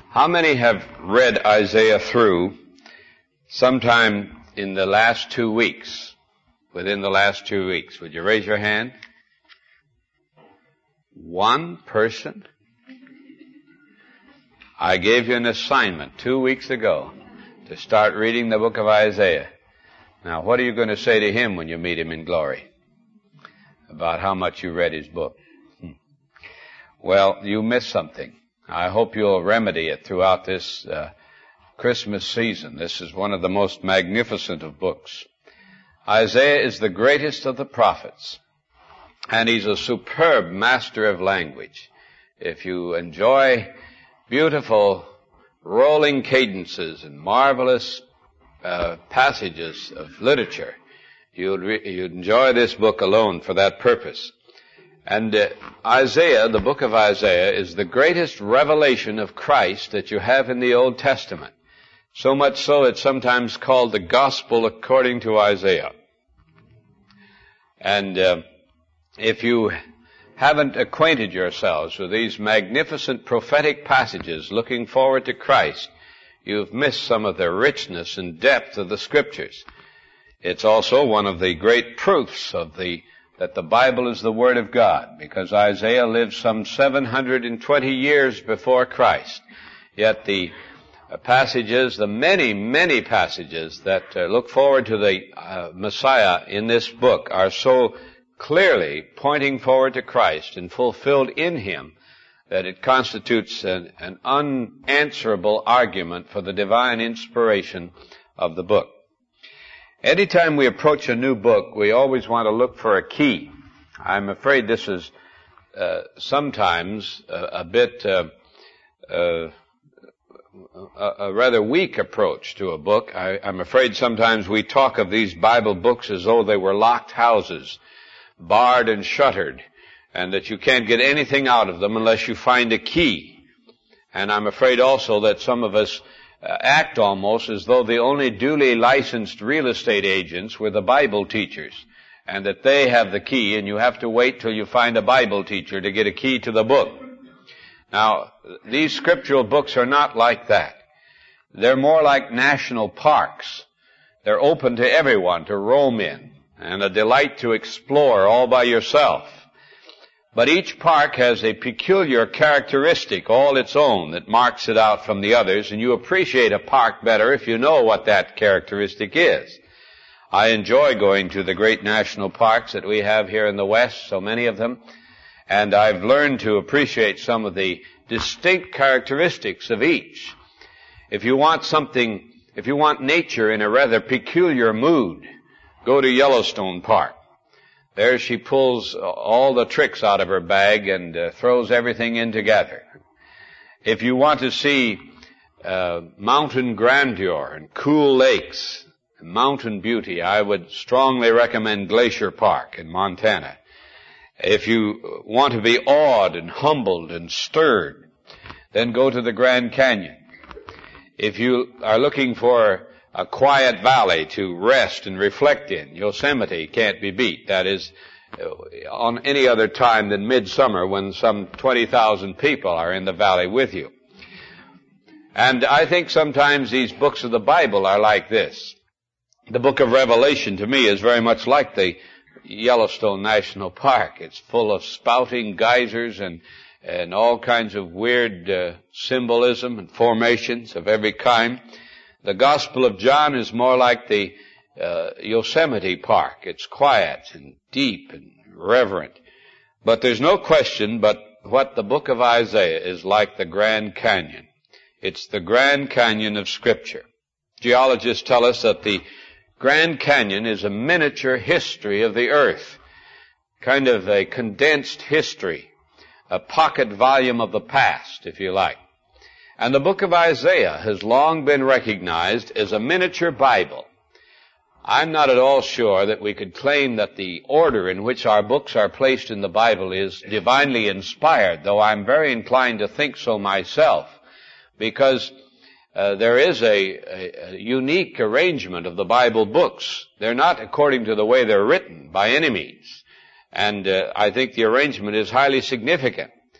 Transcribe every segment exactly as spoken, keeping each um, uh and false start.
How many have read Isaiah through sometime in the last two weeks? Within the last two weeks. Would you raise your hand? One person? I gave you an assignment two weeks ago to start reading the book of Isaiah. Now, what are you going to say to him when you meet him in glory? About how much you read his book? Hmm. Well, you missed something. I hope you'll remedy it throughout this uh, Christmas season. This is one of the most magnificent of books. Isaiah is the greatest of the prophets, and he's a superb master of language. If you enjoy beautiful rolling cadences and marvelous uh, passages of literature, you'd, re- you'd enjoy this book alone for that purpose. And uh, Isaiah, the book of Isaiah, is the greatest revelation of Christ that you have in the Old Testament. So much so it's sometimes called the Gospel according to Isaiah. And uh, if you haven't acquainted yourselves with these magnificent prophetic passages looking forward to Christ, you've missed some of the richness and depth of the Scriptures. It's also one of the great proofs of the that the Bible is the Word of God, because Isaiah lived some seven hundred twenty years before Christ. Yet the passages, the many, many passages that uh, look forward to the uh, Messiah in this book are so clearly pointing forward to Christ and fulfilled in Him that it constitutes an, an unanswerable argument for the divine inspiration of the book. Anytime we approach a new book, we always want to look for a key. I'm afraid this is uh, sometimes a, a bit uh, uh, a, a rather weak approach to a book. I, I'm afraid sometimes we talk of these Bible books as though they were locked houses, barred and shuttered, and that you can't get anything out of them unless you find a key. And I'm afraid also that some of us Uh, act almost as though the only duly licensed real estate agents were the Bible teachers, and that they have the key, and you have to wait till you find a Bible teacher to get a key to the book. Now, these scriptural books are not like that. They're more like national parks. They're open to everyone to roam in, and a delight to explore all by yourself. But each park has a peculiar characteristic all its own that marks it out from the others, and you appreciate a park better if you know what that characteristic is. I enjoy going to the great national parks that we have here in the West, so many of them, and I've learned to appreciate some of the distinct characteristics of each. If you want something, if you want nature in a rather peculiar mood, go to Yellowstone Park. There she pulls all the tricks out of her bag and uh, throws everything in together. If you want to see uh, mountain grandeur and cool lakes and mountain beauty, I would strongly recommend Glacier Park in Montana. If you want to be awed and humbled and stirred, then go to the Grand Canyon. If you are looking for a quiet valley to rest and reflect in, Yosemite can't be beat. That is, on any other time than midsummer when some twenty thousand people are in the valley with you. And I think sometimes these books of the Bible are like this. The book of Revelation to me is very much like the Yellowstone National Park. It's full of spouting geysers and and all kinds of weird uh, symbolism and formations of every kind. The Gospel of John is more like the uh, Yosemite Park. It's quiet and deep and reverent. But there's no question but what the book of Isaiah is like the Grand Canyon. It's the Grand Canyon of Scripture. Geologists tell us that the Grand Canyon is a miniature history of the earth, kind of a condensed history, a pocket volume of the past, if you like. And the book of Isaiah has long been recognized as a miniature Bible. I'm not at all sure that we could claim that the order in which our books are placed in the Bible is divinely inspired, though I'm very inclined to think so myself, because uh, there is a, a, a unique arrangement of the Bible books. They're not according to the way they're written by any means, and uh, I think the arrangement is highly significant.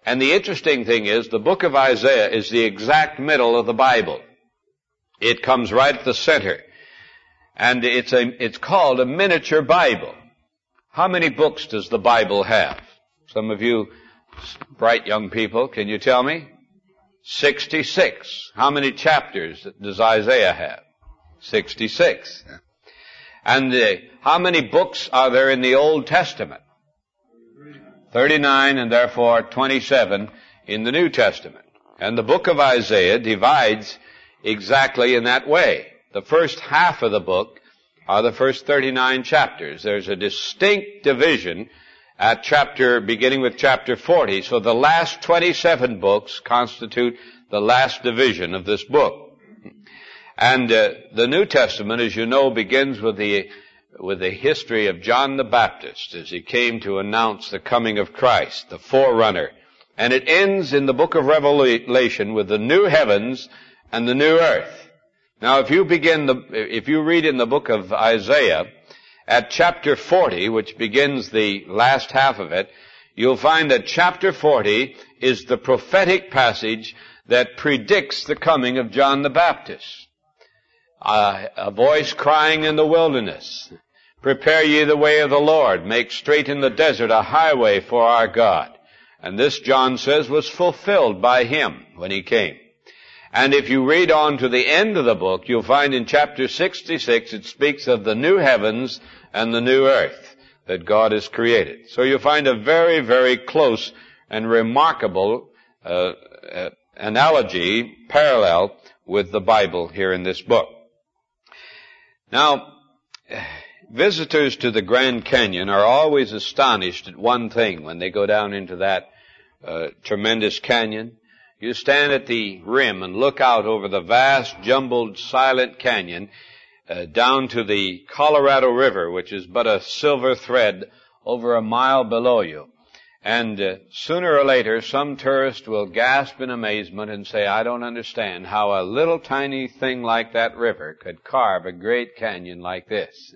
And the interesting thing is, the book of Isaiah is the exact middle of the Bible. It comes right at the center. And it's a, it's called a miniature Bible. How many books does the Bible have? Some of you bright young people, can you tell me? sixty-six. How many chapters does Isaiah have? sixty-six. And uh, how many books are there in the Old Testament? thirty-nine, and therefore twenty-seven in the New Testament. And the book of Isaiah divides exactly in that way. The first half of the book are the first thirty-nine chapters. There's a distinct division at chapter, beginning with chapter forty. So the last twenty-seven books constitute the last division of this book. And uh, the New Testament, as you know, begins with the with the history of John the Baptist as he came to announce the coming of Christ, the forerunner. And it ends in the book of Revelation with the new heavens and the new earth. Now, if you begin the, if you read in the book of Isaiah, at chapter forty, which begins the last half of it, you'll find that chapter forty is the prophetic passage that predicts the coming of John the Baptist. Uh, a voice crying in the wilderness, prepare ye the way of the Lord, make straight in the desert a highway for our God. And this, John says, was fulfilled by him when he came. And if you read on to the end of the book, you'll find in chapter sixty-six, it speaks of the new heavens and the new earth that God has created. So you'll find a very, very close and remarkable uh, uh, analogy, parallel with the Bible here in this book. Now, visitors to the Grand Canyon are always astonished at one thing when they go down into that uh, tremendous canyon. You stand at the rim and look out over the vast, jumbled, silent canyon uh, down to the Colorado River, which is but a silver thread over a mile below you. And uh, sooner or later, some tourist will gasp in amazement and say, I don't understand how a little tiny thing like that river could carve a great canyon like this.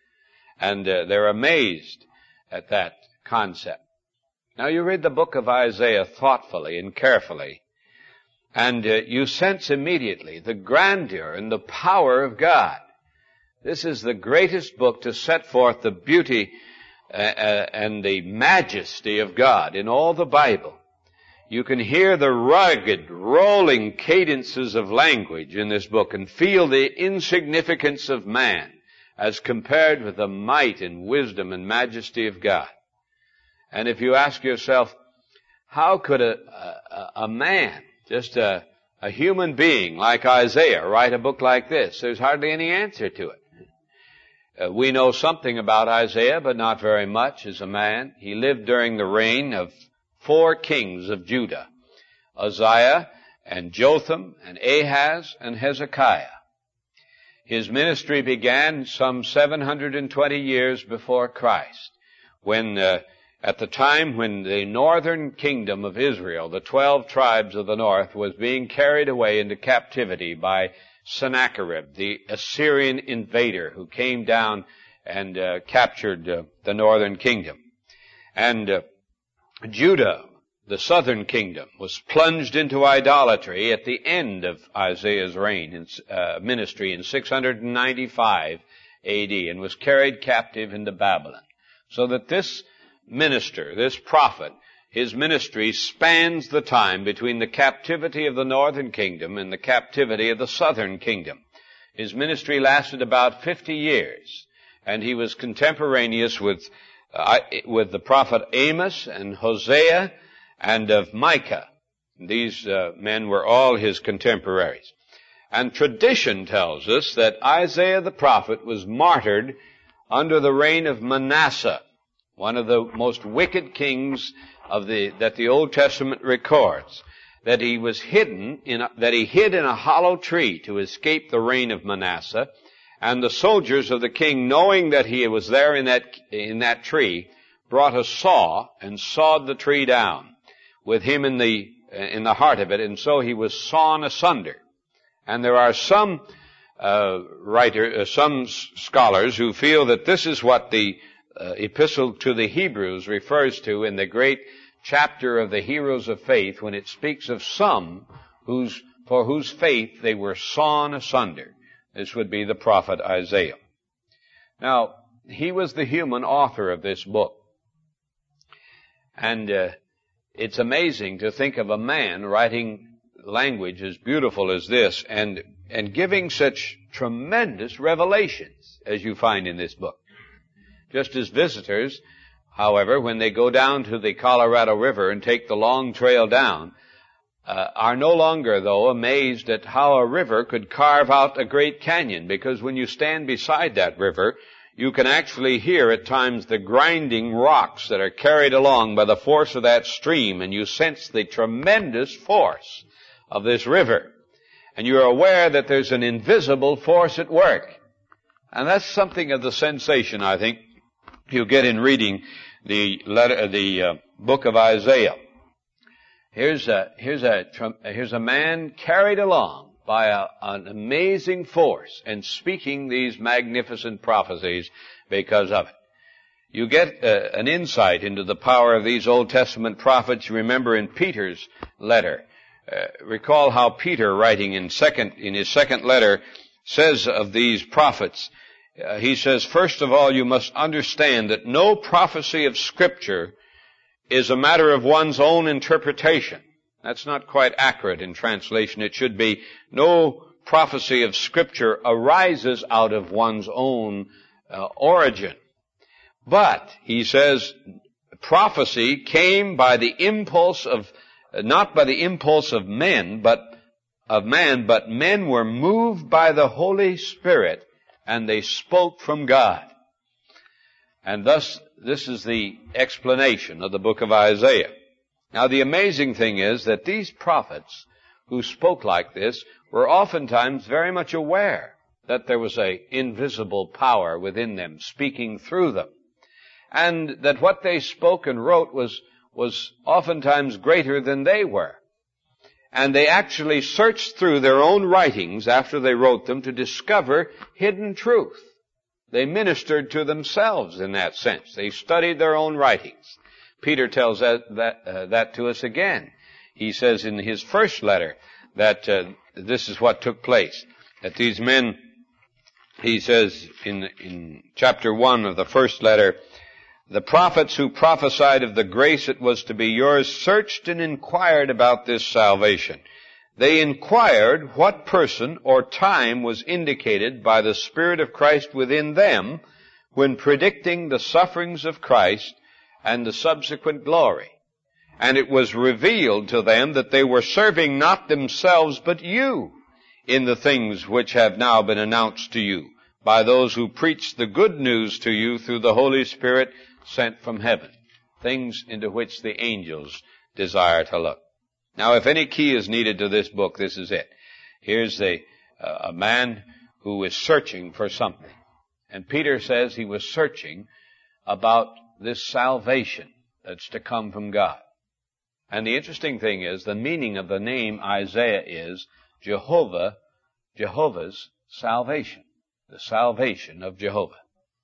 And uh, they're amazed at that concept. Now, you read the book of Isaiah thoughtfully and carefully, and uh, you sense immediately the grandeur and the power of God. This is the greatest book to set forth the beauty uh, uh, and the majesty of God in all the Bible. You can hear the rugged, rolling cadences of language in this book and feel the insignificance of man as compared with the might and wisdom and majesty of God. And if you ask yourself, how could a, a, a man, just a, a human being like Isaiah, write a book like this? There's hardly any answer to it. Uh, we know something about Isaiah, but not very much as a man. He lived during the reign of four kings of Judah, Uzziah and Jotham and Ahaz and Hezekiah. His ministry began some seven hundred twenty years before Christ, when uh, at the time when the northern kingdom of Israel, the twelve tribes of the north, was being carried away into captivity by Sennacherib, the Assyrian invader who came down and uh, captured uh, the northern kingdom. And uh, Judah, the southern kingdom, was plunged into idolatry at the end of Isaiah's reign in uh, ministry in six hundred ninety-five A D and was carried captive into Babylon. So that this minister, this prophet, his ministry spans the time between the captivity of the northern kingdom and the captivity of the southern kingdom. His ministry lasted about fifty years, and he was contemporaneous with uh, with the prophet Amos and Hosea and of Micah. These uh, men were all his contemporaries. And tradition tells us that Isaiah the prophet was martyred under the reign of Manasseh, one of the most wicked kings of the that the Old Testament records, that he was hidden in a, that he hid in a hollow tree to escape the reign of Manasseh, and the soldiers of the king, knowing that he was there in that in that tree, brought a saw and sawed the tree down with him in the in the heart of it, and so he was sawn asunder. And there are some uh, writer, uh, some scholars who feel that this is what the Uh, epistle to the Hebrews refers to in the great chapter of the heroes of faith when it speaks of some whose, for whose faith they were sawn asunder. This would be the prophet Isaiah. Now, he was the human author of this book. And uh, it's amazing to think of a man writing language as beautiful as this and, and giving such tremendous revelations as you find in this book. Just as visitors, however, when they go down to the Colorado River and take the long trail down, uh, are no longer, though, amazed at how a river could carve out a great canyon, because when you stand beside that river, you can actually hear at times the grinding rocks that are carried along by the force of that stream, and you sense the tremendous force of this river. And you're aware that there's an invisible force at work. And that's something of the sensation, I think, you get in reading the letter, the uh, book of Isaiah. Here's a, here's a, here's a man carried along by a, an amazing force and speaking these magnificent prophecies because of it. You get uh, an insight into the power of these Old Testament prophets. You remember in Peter's letter, uh, recall how Peter, writing in second, in his second letter, says of these prophets, uh, he says, first of all, you must understand that no prophecy of Scripture is a matter of one's own interpretation. That's not quite accurate in translation. It should be, no prophecy of Scripture arises out of one's own uh, origin. But, he says, prophecy came by the impulse of, uh, not by the impulse of men, but of man, but men were moved by the Holy Spirit, and they spoke from God. And thus, this is the explanation of the book of Isaiah. Now, the amazing thing is that these prophets who spoke like this were oftentimes very much aware that there was an invisible power within them speaking through them, and that what they spoke and wrote was, was oftentimes greater than they were. And they actually searched through their own writings after they wrote them to discover hidden truth. They ministered to themselves in that sense. They studied their own writings. Peter tells that that, uh, that to us again. He says in his first letter that uh, this is what took place. That these men, he says in, in chapter one of the first letter, the prophets who prophesied of the grace that was to be yours searched and inquired about this salvation. They inquired what person or time was indicated by the Spirit of Christ within them when predicting the sufferings of Christ and the subsequent glory. And it was revealed to them that they were serving not themselves but you in the things which have now been announced to you by those who preach the good news to you through the Holy Spirit sent from heaven, things into which the angels desire to look. Now, if any key is needed to this book, this is it. Here's the, uh, a man who is searching for something. And Peter says he was searching about this salvation that's to come from God. And the interesting thing is, the meaning of the name Isaiah is Jehovah, Jehovah's salvation. The salvation of Jehovah.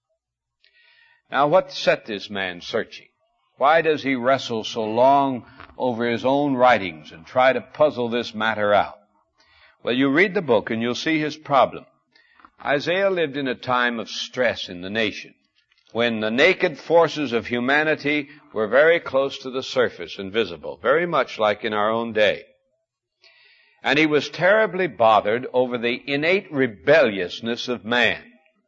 Now, what set this man searching? Why does he wrestle so long over his own writings and try to puzzle this matter out? Well, you read the book and you'll see his problem. Isaiah lived in a time of stress in the nation, when the naked forces of humanity were very close to the surface and visible, very much like in our own day. And he was terribly bothered over the innate rebelliousness of man.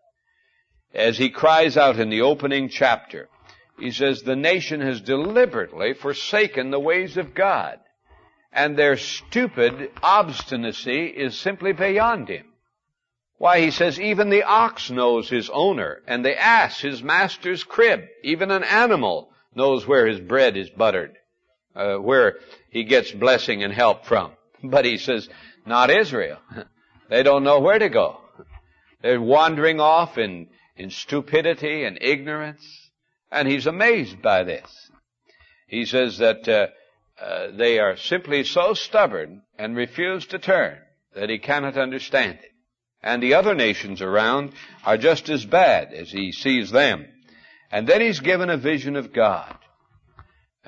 As he cries out in the opening chapter, he says, the nation has deliberately forsaken the ways of God, and their stupid obstinacy is simply beyond him. Why, he says, even the ox knows his owner, and the ass his master's crib. Even an animal knows where his bread is buttered, uh, where he gets blessing and help from. But he says, not Israel. They don't know where to go. They're wandering off in, in stupidity and ignorance. And he's amazed by this. He says that uh, uh, they are simply so stubborn and refuse to turn that he cannot understand it. And the other nations around are just as bad as he sees them. And then he's given a vision of God.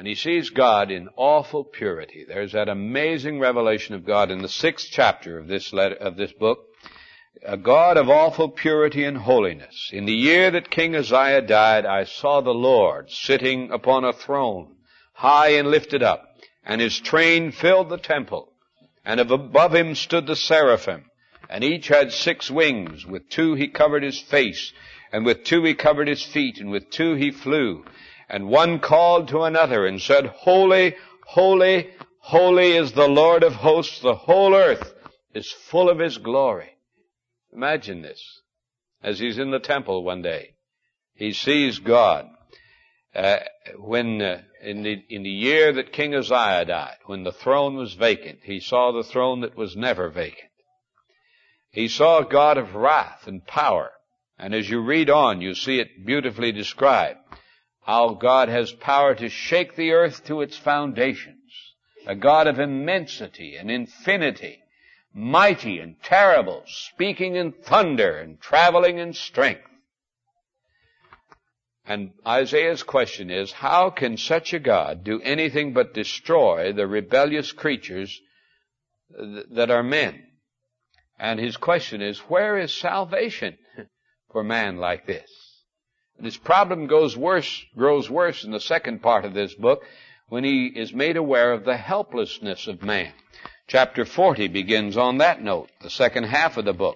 And he sees God in awful purity. There's that amazing revelation of God in the sixth chapter of this letter, of this book. A God of awful purity and holiness. In the year that King Uzziah died, I saw the Lord sitting upon a throne, high and lifted up, and his train filled the temple. And above him stood the seraphim, and each had six wings. With two he covered his face, and with two he covered his feet, and with two he flew. And one called to another and said, Holy, holy, holy is the Lord of hosts. The whole earth is full of his glory. Imagine this. As he's in the temple one day, he sees God. Uh, when uh, in the in the year that King Uzziah died, when the throne was vacant, he saw the throne that was never vacant. He saw a God of wrath and power. And as you read on, you see it beautifully described. How God has power to shake the earth to its foundations. A God of immensity and infinity, mighty and terrible, speaking in thunder and traveling in strength. And Isaiah's question is, how can such a God do anything but destroy the rebellious creatures th- that are men? And his question is, where is salvation for man like this? This problem goes worse, grows worse in the second part of this book when he is made aware of the helplessness of man. Chapter forty begins on that note, the second half of the book.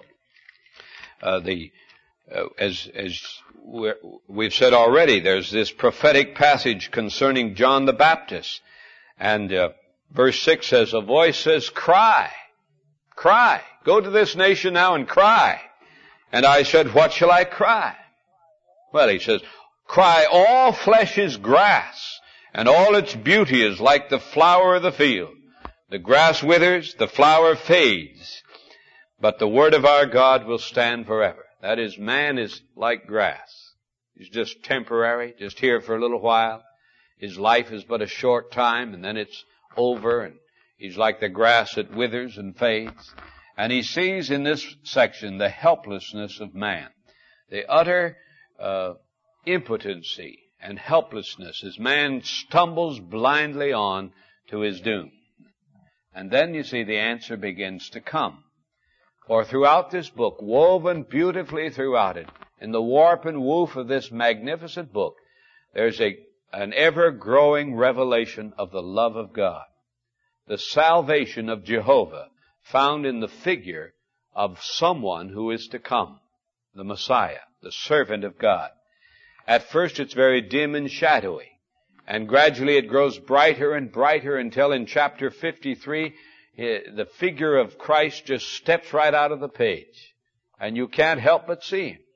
Uh, the, uh, as, as we've said already, there's this prophetic passage concerning John the Baptist. And uh, verse six says, a voice says, cry, cry, go to this nation now and cry. And I said, what shall I cry? Well, he says, cry, all flesh is grass, and all its beauty is like the flower of the field. The grass withers, the flower fades, but the word of our God will stand forever. That is, man is like grass. He's just temporary, just here for a little while. His life is but a short time, and then it's over, and he's like the grass that withers and fades. And he sees in this section the helplessness of man, the utter uh, impotency and helplessness as man stumbles blindly on to his doom. And then you see the answer begins to come. For throughout this book, woven beautifully throughout it, in the warp and woof of this magnificent book, there's a, an ever-growing revelation of the love of God. The salvation of Jehovah found in the figure of someone who is to come, the Messiah, the servant of God. At first it's very dim and shadowy, and gradually it grows brighter and brighter until in chapter fifty-three, the figure of Christ just steps right out of the page, and you can't help but see him.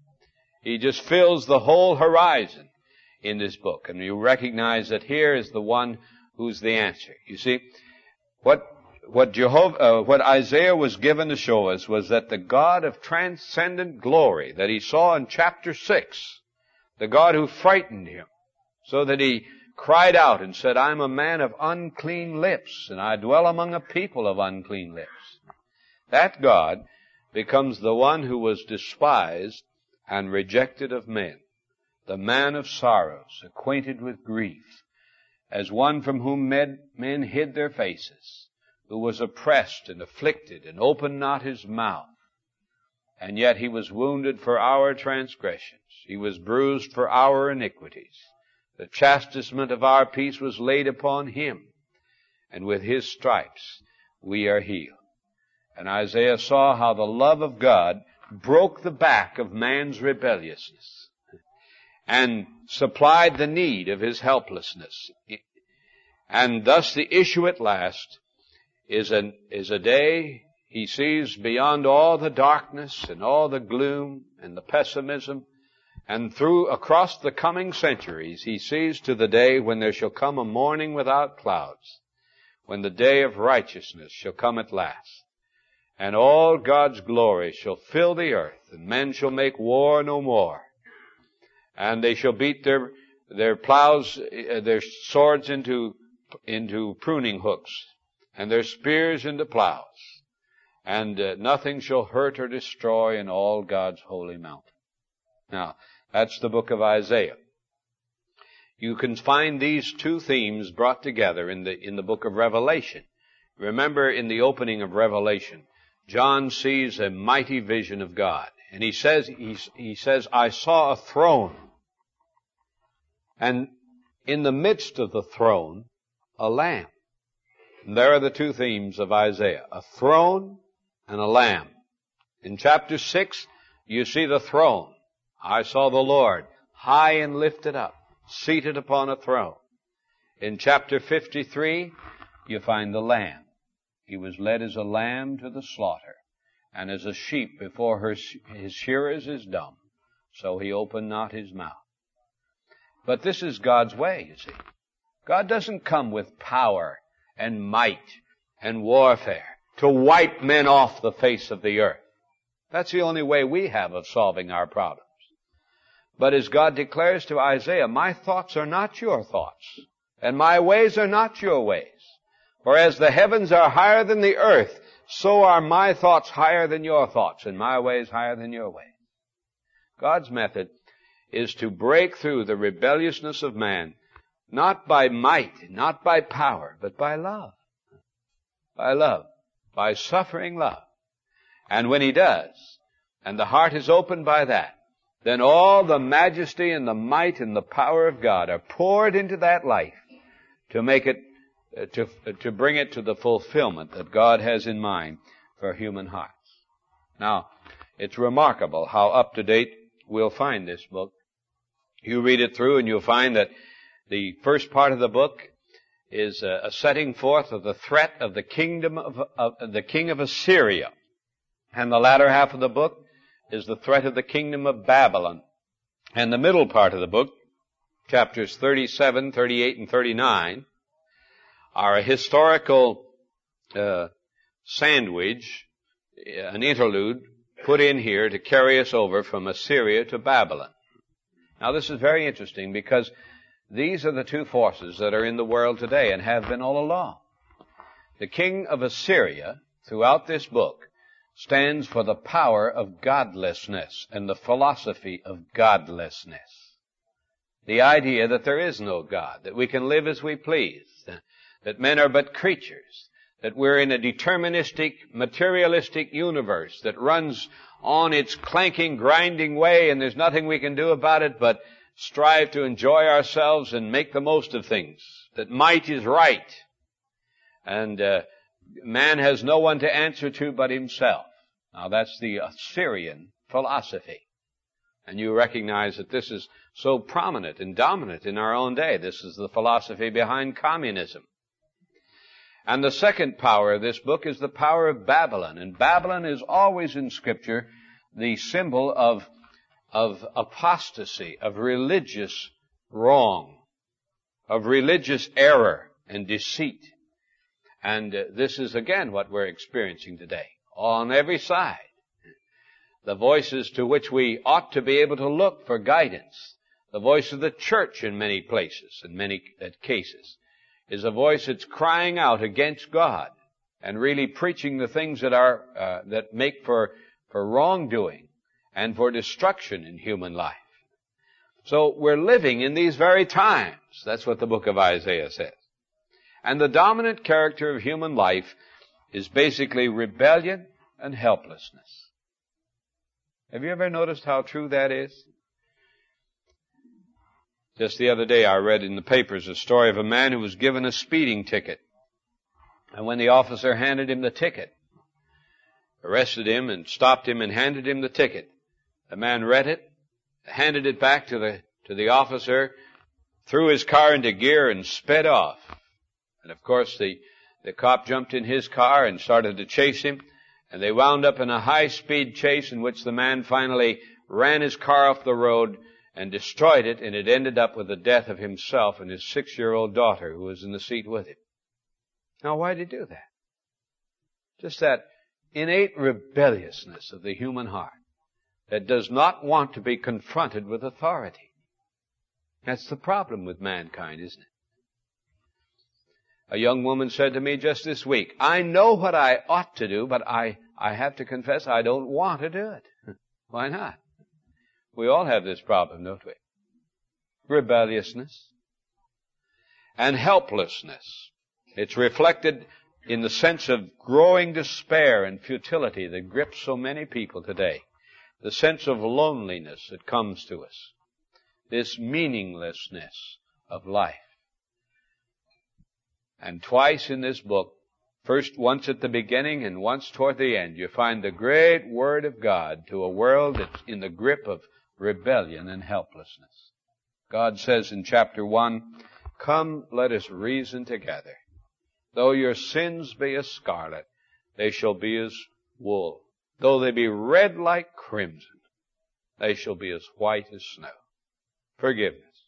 He just fills the whole horizon in this book, and you recognize that here is the one who's the answer. You see, what what Jehovah, uh, what Isaiah was given to show us was that the God of transcendent glory that he saw in chapter six, the God who frightened him, so that he cried out and said, I'm a man of unclean lips, and I dwell among a people of unclean lips. That God becomes the one who was despised and rejected of men, the man of sorrows, acquainted with grief, as one from whom men, men hid their faces, who was oppressed and afflicted and opened not his mouth. And yet he was wounded for our transgressions. He was bruised for our iniquities. The chastisement of our peace was laid upon him, and with his stripes we are healed. And Isaiah saw how the love of God broke the back of man's rebelliousness and supplied the need of his helplessness. And thus the issue at last is an, is a day he sees beyond all the darkness and all the gloom and the pessimism, and through, across the coming centuries, he sees to the day when there shall come a morning without clouds, when the day of righteousness shall come at last, and all God's glory shall fill the earth, and men shall make war no more, and they shall beat their, their plows, their swords into, into pruning hooks, and their spears into plows, and uh, nothing shall hurt or destroy in all God's holy mountain. Now, that's the book of Isaiah. You can find these two themes brought together in the, in the book of Revelation. Remember, in the opening of Revelation, John sees a mighty vision of God. And he says, he, he says, I saw a throne. And in the midst of the throne, a lamb. And there are the two themes of Isaiah, a throne and a lamb. In chapter six, you see the throne. I saw the Lord high and lifted up, seated upon a throne. In chapter fifty-three, you find the lamb. He was led as a lamb to the slaughter, and as a sheep before her, his shearers is dumb, so he opened not his mouth. But this is God's way, you see. God doesn't come with power and might and warfare to wipe men off the face of the earth. That's the only way we have of solving our problems. But as God declares to Isaiah, my thoughts are not your thoughts, and my ways are not your ways. For as the heavens are higher than the earth, so are my thoughts higher than your thoughts, and my ways higher than your ways. God's method is to break through the rebelliousness of man, not by might, not by power, but by love. By love. By suffering love. And when he does, and the heart is opened by that, then all the majesty and the might and the power of God are poured into that life to make it, uh, to, uh, to bring it to the fulfillment that God has in mind for human hearts. Now, it's remarkable how up to date we'll find this book. You read it through and you'll find that the first part of the book is a, a setting forth of the threat of the kingdom of, of the king of Assyria. And the latter half of the book is the threat of the kingdom of Babylon. And the middle part of the book, chapters thirty-seven, thirty-eight, and thirty-nine, are a historical uh, sandwich, an interlude put in here to carry us over from Assyria to Babylon. Now this is very interesting because these are the two forces that are in the world today and have been all along. The king of Assyria, throughout this book, stands for the power of godlessness and the philosophy of godlessness. The idea that there is no God, that we can live as we please, that men are but creatures, that we're in a deterministic, materialistic universe that runs on its clanking, grinding way, and there's nothing we can do about it but strive to enjoy ourselves and make the most of things, that might is right, and uh, man has no one to answer to but himself. Now that's the Assyrian philosophy. And you recognize that this is so prominent and dominant in our own day. This is the philosophy behind communism. And the second power of this book is the power of Babylon. And Babylon is always in Scripture the symbol of, of apostasy, of religious wrong, of religious error and deceit. And uh, this is again what we're experiencing today. On every side. The voices to which we ought to be able to look for guidance. The voice of the church in many places, in many cases, is a voice that's crying out against God and really preaching the things that are, uh, that make for, for wrongdoing and for destruction in human life. So we're living in these very times. That's what the book of Isaiah says. And the dominant character of human life is basically rebellion and helplessness. Have you ever noticed how true that is? Just the other day I read in the papers a story of a man who was given a speeding ticket. And when the officer handed him the ticket, arrested him and stopped him and handed him the ticket, the man read it, handed it back to the, to the officer, threw his car into gear and sped off. And of course the, the cop jumped in his car and started to chase him. And they wound up in a high-speed chase in which the man finally ran his car off the road and destroyed it, and it ended up with the death of himself and his six-year-old daughter who was in the seat with him. Now, why did he do that? Just that innate rebelliousness of the human heart that does not want to be confronted with authority. That's the problem with mankind, isn't it? A young woman said to me just this week, I know what I ought to do, but I, I have to confess I don't want to do it. Why not? We all have this problem, don't we? Rebelliousness. and helplessness. It's reflected in the sense of growing despair and futility that grips so many people today. The sense of loneliness that comes to us. This meaninglessness of life. And twice in this book, first once at the beginning and once toward the end, you find the great Word of God to a world that's in the grip of rebellion and helplessness. God says in chapter one, "Come, let us reason together. Though your sins be as scarlet, they shall be as wool. Though they be red like crimson, they shall be as white as snow." Forgiveness.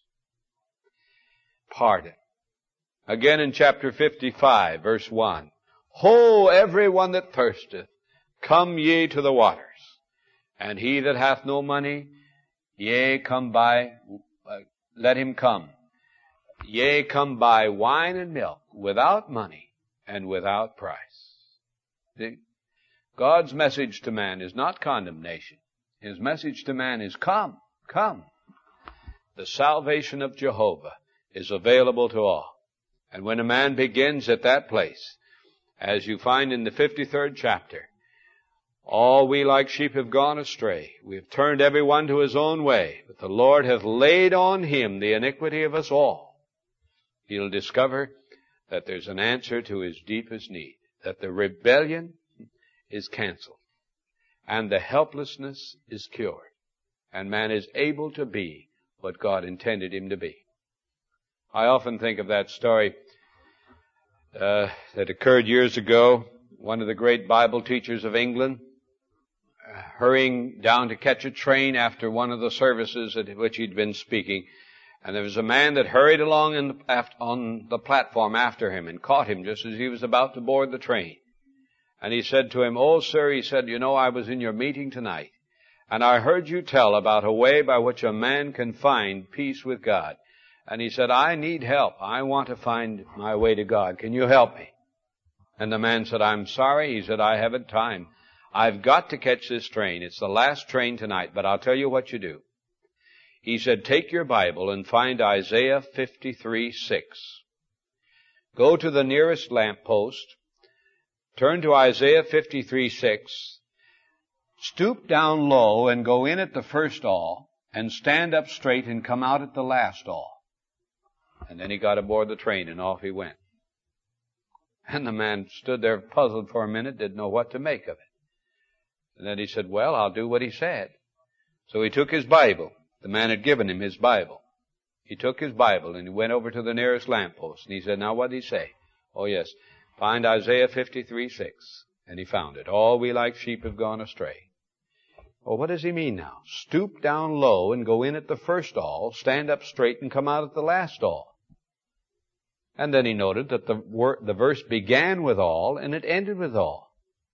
Pardon. Again in chapter fifty-five, verse one. "Ho, every one that thirsteth, come ye to the waters. And he that hath no money, yea, come buy, uh, let him come. Yea, come buy wine and milk without money and without price." See? God's message to man is not condemnation. His message to man is, come, come. The salvation of Jehovah is available to all. And when a man begins at that place, as you find in the fifty-third chapter, "All we like sheep have gone astray. We have turned every one to his own way. But the Lord hath laid on him the iniquity of us all." He'll discover that there's an answer to his deepest need. That the rebellion is canceled. And the helplessness is cured. And man is able to be what God intended him to be. I often think of that story uh, that occurred years ago. One of the great Bible teachers of England, uh, hurrying down to catch a train after one of the services at which he'd been speaking. And there was a man that hurried along in the, on the platform after him and caught him just as he was about to board the train. And he said to him, "Oh, sir," he said, "you know, I was in your meeting tonight, and I heard you tell about a way by which a man can find peace with God. And he said, I need help. I want to find my way to God. Can you help me?" And the man said, "I'm sorry." He said, "I haven't time. I've got to catch this train. It's the last train tonight, but I'll tell you what you do." He said, "Take your Bible and find Isaiah fifty-three six. Go to the nearest lamp post, turn to Isaiah fifty-three six, stoop down low and go in at the first awl, and stand up straight and come out at the last awl." And then he got aboard the train and off he went. And the man stood there puzzled for a minute, didn't know what to make of it. And then he said, "Well, I'll do what he said." So he took his Bible. The man had given him his Bible. He took his Bible and he went over to the nearest lamppost. And he said, "Now what did he say?" "Oh yes, find Isaiah fifty-three six. And he found it. "All we like sheep have gone astray." Well, what does he mean now? Stoop down low and go in at the first awl, stand up straight and come out at the last awl. And then he noted that the, wor- the verse began with all and it ended with all.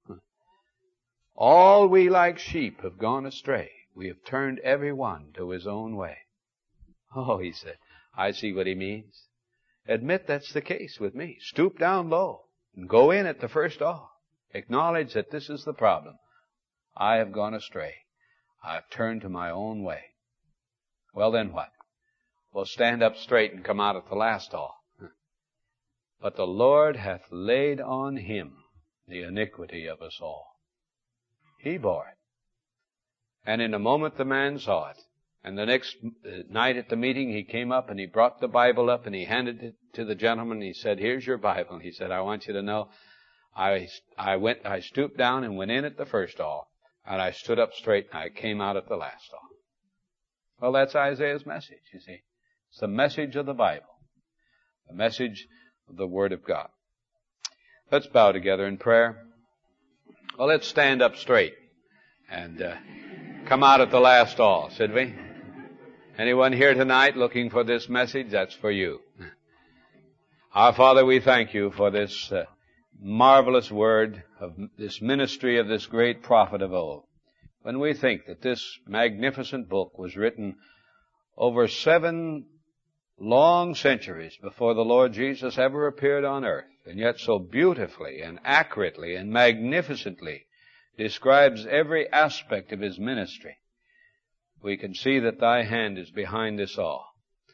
"All we like sheep have gone astray. We have turned every one to his own way." Oh, he said, I see what he means. Admit that's the case with me. Stoop down low and go in at the first awl. Acknowledge that this is the problem. I have gone astray. I've turned to my own way. Well, then what? Well, stand up straight and come out at the last awl. "But the Lord hath laid on him the iniquity of us all." He bore it. And in a moment the man saw it. And the next night at the meeting, he came up and he brought the Bible up and he handed it to the gentleman. He said, "Here's your Bible." He said, "I want you to know, I, I went, I stooped down and went in at the first awl, and I stood up straight and I came out at the last awl." Well, that's Isaiah's message, you see. It's the message of the Bible. The message of the Word of God. Let's bow together in prayer. Well, let's stand up straight and uh, come out at the last awl, should we? Anyone here tonight looking for this message? That's for you. Our Father, we thank you for this uh, marvelous word of this ministry of this great prophet of old. When we think that this magnificent book was written over seven long centuries before the Lord Jesus ever appeared on earth, and yet so beautifully and accurately and magnificently describes every aspect of his ministry, we can see that thy hand is behind this all.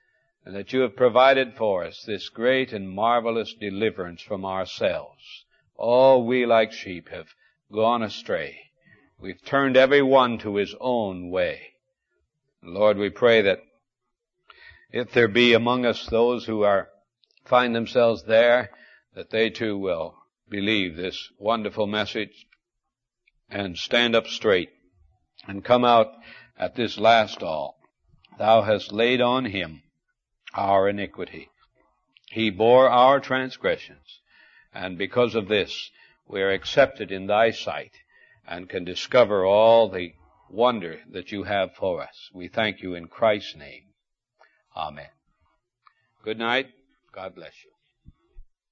and that you have provided for us this great and marvelous deliverance from ourselves. All we like sheep have gone astray. We've turned every one to his own way. Lord, we pray that if there be among us those who are find themselves there, that they too will believe this wonderful message and stand up straight and come out at this last all. Thou hast laid on him our iniquity. He bore our transgressions, and because of this we are accepted in thy sight and can discover all the wonder that you have for us. We thank you in Christ's name. Amen. Good night. God bless you.